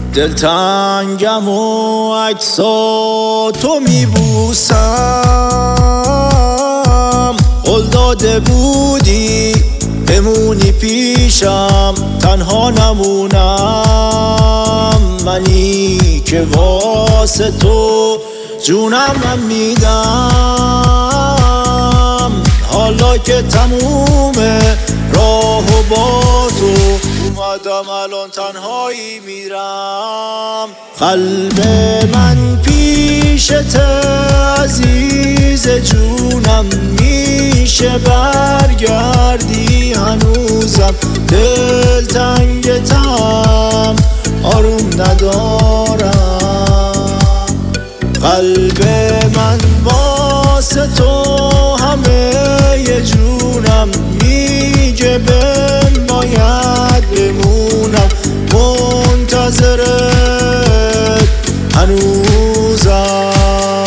دلتنگم و عکساتو میبوسم. قول داده بودی بمونی پیشم، تنها نمونم. منی که واسه تو جونم میدم. حالا که تمومه راه و با تو اومدم، الان تنهایی میرم. قلب من پیشت عزیز جونم، میشه برگردی هنوزم. دلتنگتم آروم ندارم. قلب من واسه تو همه ی جونم، میگه بهم باید بمونم. منتظرت هنوزم.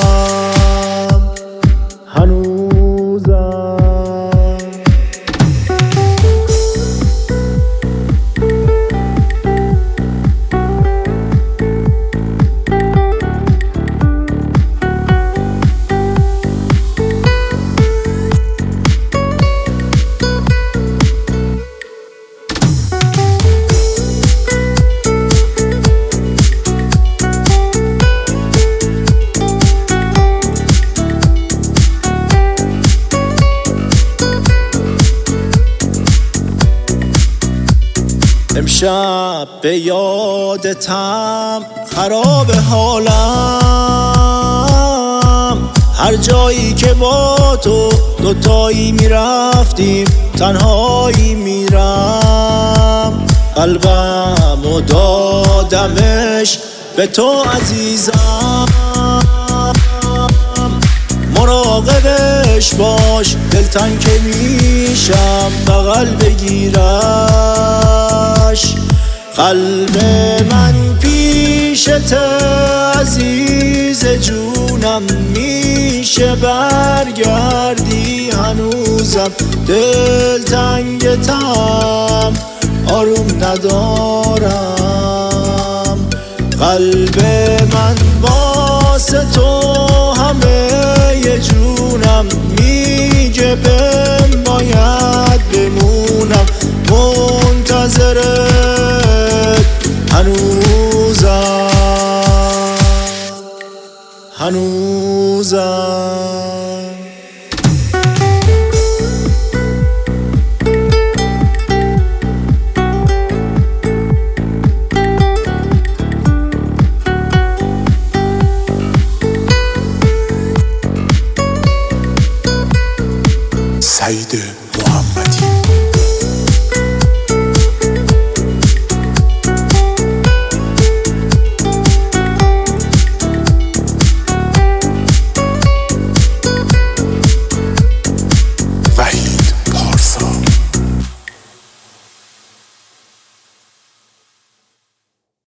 امشب به یادتم خراب حالم. هر جایی که با تو دوتایی میرفتیم، تنهایی میرم. قلبمو دادمش به تو عزیزم. مراقبش باش، دلتنگ که میشم بغل بگیرش. قلب من پیشت عزیز جونم، میشه برگردی هنوزم. دلتنگتم آروم ندارم. قلب من واسه تو همه ی جونم، میگه بهم باید بمونم. منتظرت هنوزم. سعید محمدی.